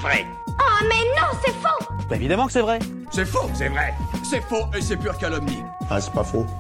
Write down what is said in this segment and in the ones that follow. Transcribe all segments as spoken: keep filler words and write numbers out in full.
vrai. Oh mais non, c'est faux. Bah évidemment que c'est vrai. C'est faux, c'est vrai. C'est faux et c'est pure calomnie. Ah, c'est pas faux.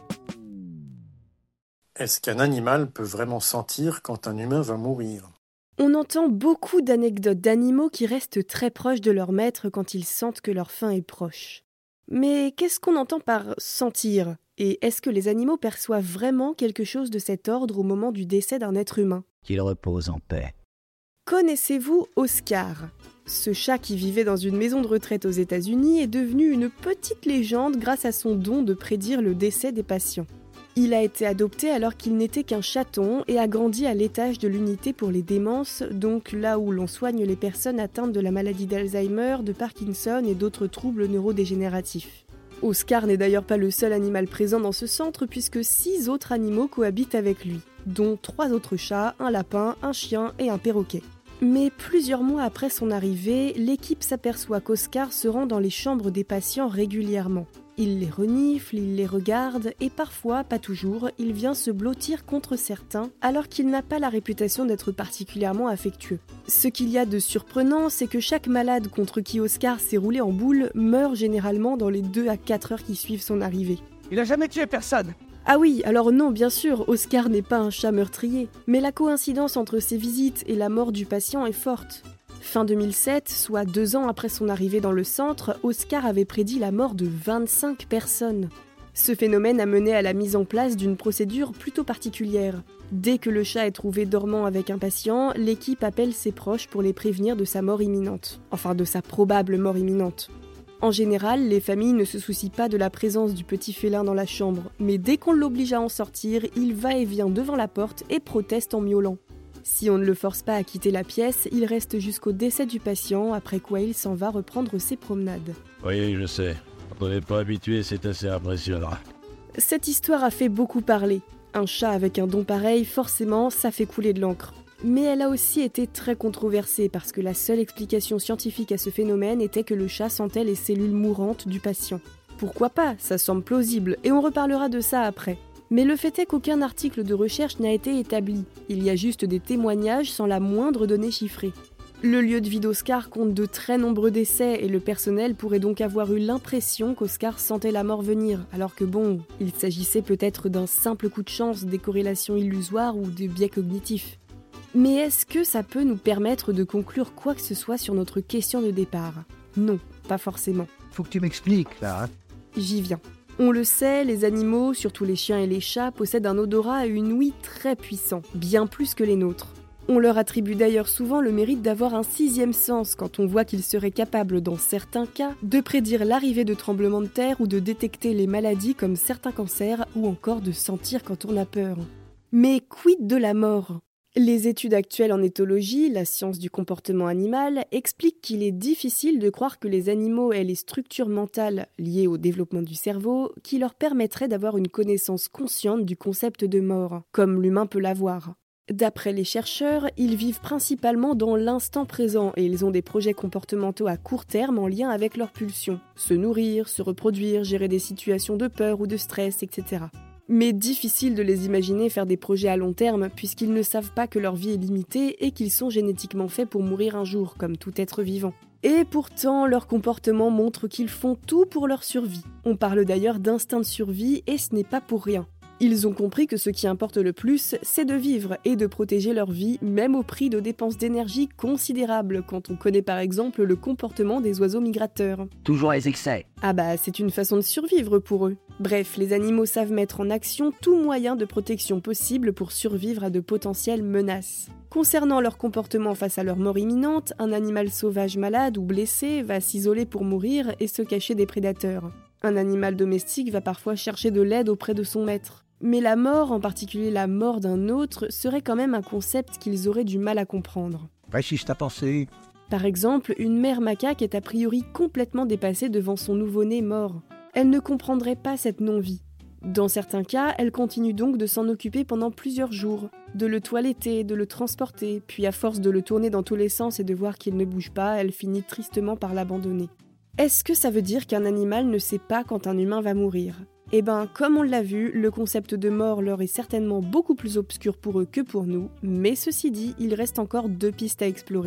Est-ce qu'un animal peut vraiment sentir quand un humain va mourir ? On entend beaucoup d'anecdotes d'animaux qui restent très proches de leur maître quand ils sentent que leur fin est proche. Mais qu'est-ce qu'on entend par « sentir » ? Et est-ce que les animaux perçoivent vraiment quelque chose de cet ordre au moment du décès d'un être humain ? Qu'il repose en paix. Connaissez-vous Oscar ? Ce chat qui vivait dans une maison de retraite aux États-Unis est devenu une petite légende grâce à son don de prédire le décès des patients. Il a été adopté alors qu'il n'était qu'un chaton et a grandi à l'étage de l'unité pour les démences, donc là où l'on soigne les personnes atteintes de la maladie d'Alzheimer, de Parkinson et d'autres troubles neurodégénératifs. Oscar n'est d'ailleurs pas le seul animal présent dans ce centre puisque six autres animaux cohabitent avec lui, dont trois autres chats, un lapin, un chien et un perroquet. Mais plusieurs mois après son arrivée, l'équipe s'aperçoit qu'Oscar se rend dans les chambres des patients régulièrement. Il les renifle, il les regarde et parfois, pas toujours, il vient se blottir contre certains alors qu'il n'a pas la réputation d'être particulièrement affectueux. Ce qu'il y a de surprenant, c'est que chaque malade contre qui Oscar s'est roulé en boule meurt généralement dans les deux à quatre heures qui suivent son arrivée. Il a jamais tué personne. Ah oui, alors non, bien sûr, Oscar n'est pas un chat meurtrier, mais la coïncidence entre ses visites et la mort du patient est forte. Fin deux mille sept, soit deux ans après son arrivée dans le centre, Oscar avait prédit la mort de vingt-cinq personnes. Ce phénomène a mené à la mise en place d'une procédure plutôt particulière. Dès que le chat est trouvé dormant avec un patient, l'équipe appelle ses proches pour les prévenir de sa mort imminente. Enfin, de sa probable mort imminente. En général, les familles ne se soucient pas de la présence du petit félin dans la chambre, mais dès qu'on l'oblige à en sortir, il va et vient devant la porte et proteste en miaulant. Si on ne le force pas à quitter la pièce, il reste jusqu'au décès du patient, après quoi il s'en va reprendre ses promenades. Oui, je sais. Quand on n'est pas habitué, c'est assez impressionnant. Cette histoire a fait beaucoup parler. Un chat avec un don pareil, forcément, ça fait couler de l'encre. Mais elle a aussi été très controversée parce que la seule explication scientifique à ce phénomène était que le chat sentait les cellules mourantes du patient. Pourquoi pas ? Ça semble plausible, et on reparlera de ça après. Mais le fait est qu'aucun article de recherche n'a été établi. Il y a juste des témoignages sans la moindre donnée chiffrée. Le lieu de vie d'Oscar compte de très nombreux décès et le personnel pourrait donc avoir eu l'impression qu'Oscar sentait la mort venir, alors que bon, il s'agissait peut-être d'un simple coup de chance, des corrélations illusoires ou des biais cognitifs. Mais est-ce que ça peut nous permettre de conclure quoi que ce soit sur notre question de départ ? Non, pas forcément. Faut que tu m'expliques, là. Hein. J'y viens. On le sait, les animaux, surtout les chiens et les chats, possèdent un odorat et une ouïe très puissants, bien plus que les nôtres. On leur attribue d'ailleurs souvent le mérite d'avoir un sixième sens quand on voit qu'ils seraient capables, dans certains cas, de prédire l'arrivée de tremblements de terre ou de détecter les maladies comme certains cancers ou encore de sentir quand on a peur. Mais quid de la mort ? Les études actuelles en éthologie, la science du comportement animal, expliquent qu'il est difficile de croire que les animaux aient les structures mentales liées au développement du cerveau qui leur permettraient d'avoir une connaissance consciente du concept de mort, comme l'humain peut l'avoir. D'après les chercheurs, ils vivent principalement dans l'instant présent et ils ont des projets comportementaux à court terme en lien avec leurs pulsions. Se nourrir, se reproduire, gérer des situations de peur ou de stress, et cetera. Mais difficile de les imaginer faire des projets à long terme puisqu'ils ne savent pas que leur vie est limitée et qu'ils sont génétiquement faits pour mourir un jour, comme tout être vivant. Et pourtant, leur comportement montre qu'ils font tout pour leur survie. On parle d'ailleurs d'instinct de survie et ce n'est pas pour rien. Ils ont compris que ce qui importe le plus, c'est de vivre et de protéger leur vie, même au prix de dépenses d'énergie considérables, quand on connaît par exemple le comportement des oiseaux migrateurs. Toujours les excès. Ah bah, c'est une façon de survivre pour eux. Bref, les animaux savent mettre en action tout moyen de protection possible pour survivre à de potentielles menaces. Concernant leur comportement face à leur mort imminente, un animal sauvage malade ou blessé va s'isoler pour mourir et se cacher des prédateurs. Un animal domestique va parfois chercher de l'aide auprès de son maître. Mais la mort, en particulier la mort d'un autre, serait quand même un concept qu'ils auraient du mal à comprendre. Réchisse ta pensée. Par exemple, une mère macaque est a priori complètement dépassée devant son nouveau-né mort. Elle ne comprendrait pas cette non-vie. Dans certains cas, elle continue donc de s'en occuper pendant plusieurs jours, de le toiletter, de le transporter, puis à force de le tourner dans tous les sens et de voir qu'il ne bouge pas, elle finit tristement par l'abandonner. Est-ce que ça veut dire qu'un animal ne sait pas quand un humain va mourir ? Eh ben, comme on l'a vu, le concept de mort leur est certainement beaucoup plus obscur pour eux que pour nous, mais ceci dit, il reste encore deux pistes à explorer.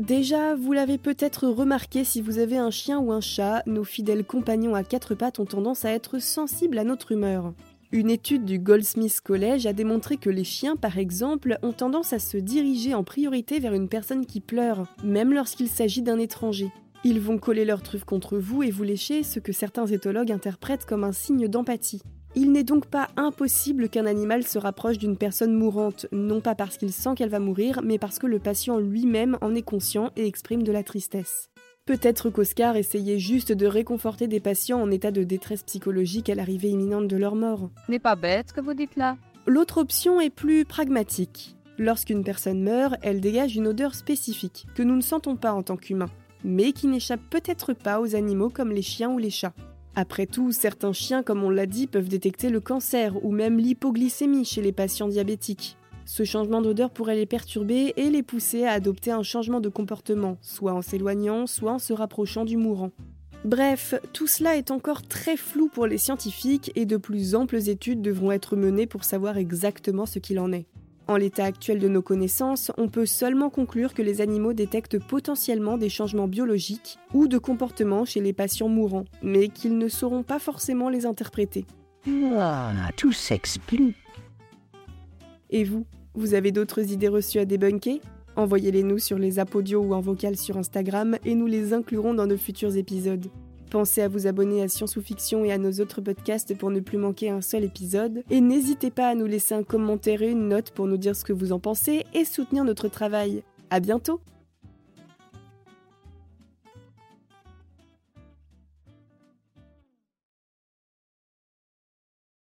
Déjà, vous l'avez peut-être remarqué si vous avez un chien ou un chat, nos fidèles compagnons à quatre pattes ont tendance à être sensibles à notre humeur. Une étude du Goldsmiths College a démontré que les chiens, par exemple, ont tendance à se diriger en priorité vers une personne qui pleure, même lorsqu'il s'agit d'un étranger. Ils vont coller leur truffe contre vous et vous lécher, ce que certains éthologues interprètent comme un signe d'empathie. Il n'est donc pas impossible qu'un animal se rapproche d'une personne mourante, non pas parce qu'il sent qu'elle va mourir, mais parce que le patient lui-même en est conscient et exprime de la tristesse. Peut-être qu'Oscar essayait juste de réconforter des patients en état de détresse psychologique à l'arrivée imminente de leur mort. Ce n'est pas bête ce que vous dites là. L'autre option est plus pragmatique. Lorsqu'une personne meurt, elle dégage une odeur spécifique, que nous ne sentons pas en tant qu'humains, mais qui n'échappe peut-être pas aux animaux comme les chiens ou les chats. Après tout, certains chiens, comme on l'a dit, peuvent détecter le cancer ou même l'hypoglycémie chez les patients diabétiques. Ce changement d'odeur pourrait les perturber et les pousser à adopter un changement de comportement, soit en s'éloignant, soit en se rapprochant du mourant. Bref, tout cela est encore très flou pour les scientifiques et de plus amples études devront être menées pour savoir exactement ce qu'il en est. En l'état actuel de nos connaissances, on peut seulement conclure que les animaux détectent potentiellement des changements biologiques ou de comportement chez les patients mourants, mais qu'ils ne sauront pas forcément les interpréter. Ah, tout s'explique. Et vous, vous avez d'autres idées reçues à débunker ? Envoyez-les nous sur les apps audio ou en vocal sur Instagram et nous les inclurons dans de futurs épisodes. Pensez à vous abonner à Science ou Fiction et à nos autres podcasts pour ne plus manquer un seul épisode. Et n'hésitez pas à nous laisser un commentaire et une note pour nous dire ce que vous en pensez et soutenir notre travail. À bientôt!